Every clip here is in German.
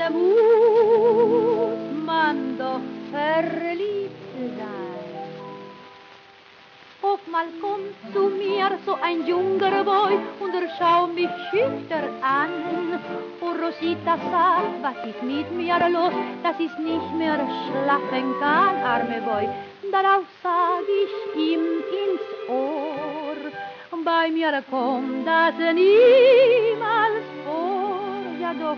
Manchmal muss man doch verliebt sein. Oftmals kommt zu mir so ein junger Boy und schaut mich schüchtern an. Und Rosita sagt, was ist mit mir los, dass ich nicht mehr schlafen kann, arme Boy. Darauf sag ich ihm ins Ohr, bei mir kommt das niemals vor. Ja doch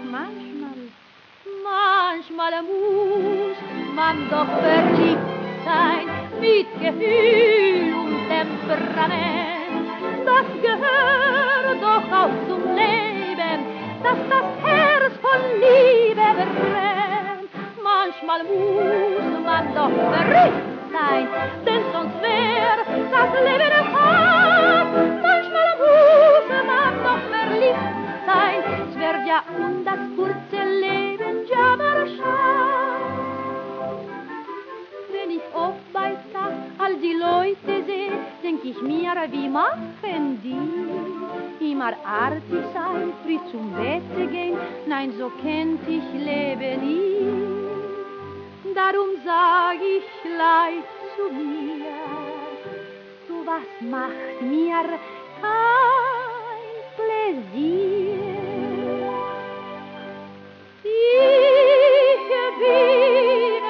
manchmal muss man doch verliebt sein, mit Gefühl und Temperament. Das gehört doch auch zum Leben, dass das Herz von Liebe brennt. Manchmal muss man doch verrückt sein, denn sonst wär das Leben hart. Manchmal muss man doch verliebt sein, es wird ja um das kurze Leben jammerschad. Wenn ich oft bei Tag all die Leute sehe, denk ich mir, wie machen die? Immer artig sein, früh zum Bett gehen, nein, so kennt ich Leben nie. Darum sag ich leid zu mir, du, was macht mir kein Pläsier. Ich bin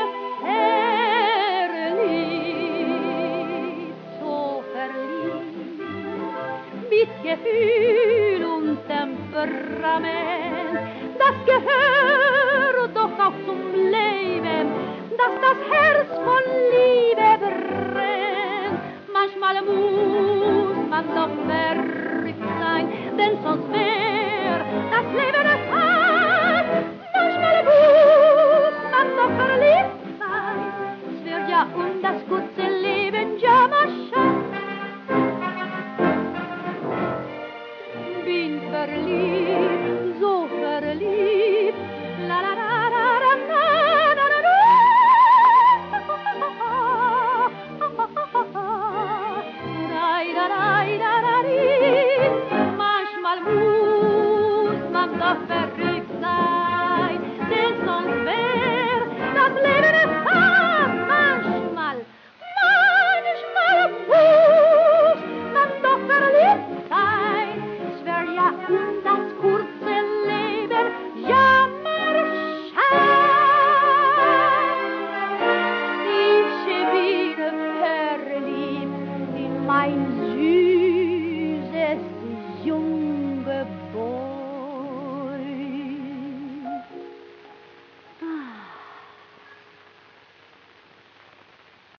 verliebt, so verliebt, mit Gefühl und Temperament. Das gehört doch auch zum Leben, dass das Herz von Liebe brennt. Manchmal muss man doch verrückt sein, denn sonst wär das Leben